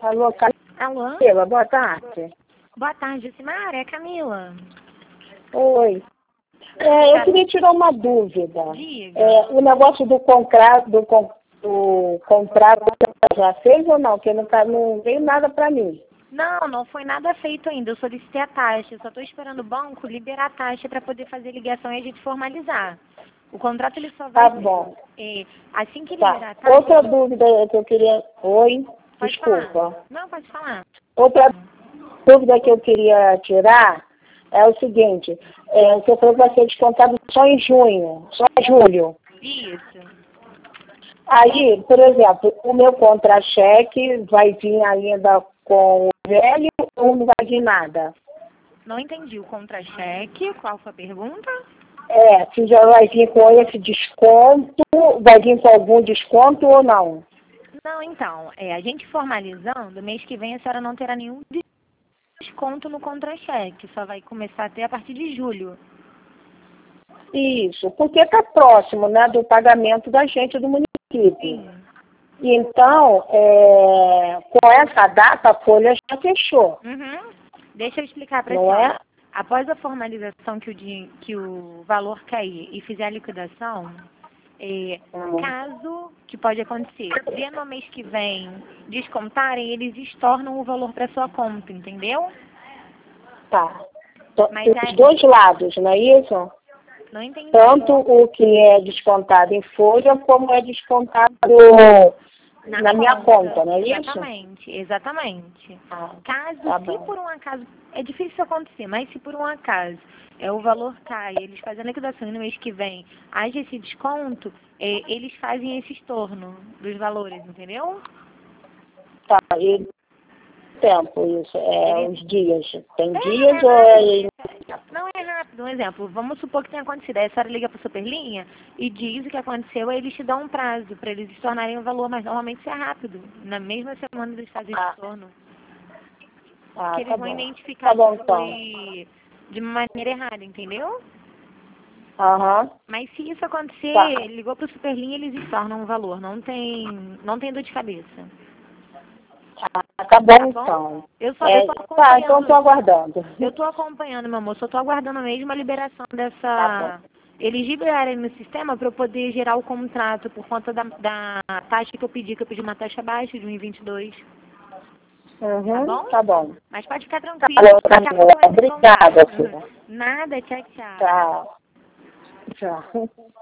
Alô, Alô? Camila, boa tarde. Boa tarde, Simara, é Camila. Oi. Eu queria tirar uma dúvida. Diga. O negócio do contrato, do contrato você já fez ou não? Porque não veio nada para mim. Não foi nada feito ainda. Eu solicitei a taxa. Eu só estou esperando o banco liberar a taxa para poder fazer ligação e a gente formalizar. O contrato ele só vai Tá bom. assim que Tá. liberar a taxa. Outra dúvida que eu queria... Oi? Pode Desculpa. falar. Não, pode falar. Outra dúvida que eu queria tirar é o seguinte. Você falou que vai ser descontado só em junho, só em julho. Isso. Aí, por exemplo, o meu contra-cheque vai vir ainda com o velho ou não vai vir nada? Não entendi o contra-cheque. Qual foi a pergunta? Se já vai vir com esse desconto, vai vir com algum desconto ou não? Não, então, a gente formalizando, mês que vem a senhora não terá nenhum desconto no contra-cheque. Só vai começar a ter a partir de julho. Isso, porque está próximo, né, do pagamento da gente do município. Sim. Então, com essa data, a folha já fechou. Uhum. Deixa eu explicar para a Não senhora. é? Após a formalização que o valor cair e fizer a liquidação, caso que pode acontecer, se no mês que vem descontarem, eles estornam o valor para sua conta, entendeu? Tá. Mas Dos dois lados, não é isso? Não entendi. Tanto o que é descontado em folha, como é descontado na minha conta, não é isso? Exatamente. Caso, Tá se bom. por um acaso, é difícil isso acontecer, mas se por um acaso o valor cai, eles fazem a liquidação e no mês que vem haja esse desconto, eles fazem esse estorno dos valores, entendeu? Tá, e tempo isso? Os dias. Tem dias É ou rápido. Não é rápido. Um exemplo, vamos supor que tenha acontecido. Aí a senhora liga para a Superlinha e diz o que aconteceu, aí eles te dão um prazo para eles estornarem o valor, mas normalmente isso é rápido. Na mesma semana eles fazem esse estorno. Porque eles tá vão bom. identificar Tá bom, que então. foi de uma maneira errada, entendeu? Aham. Mas se isso acontecer, Tá. ligou para o Superlinha, eles estornam o valor. Não tem dor de cabeça. Tá bom, Tá bom? então. Eu tô acompanhando. Tá, então estou aguardando. Eu estou acompanhando, meu amor. Só estou aguardando mesmo a liberação Tá dessa... Eles liberarem no sistema para eu poder gerar o contrato por conta da taxa que eu pedi uma taxa baixa de 1,22. Uhum, Tá bom? tá bom. Mas pode ficar Tá tranquilo. bom, Daqui a Camila. pouco vai ter Obrigada, contato. filha. Nada, tchau, tchau. Tchau. Tchau.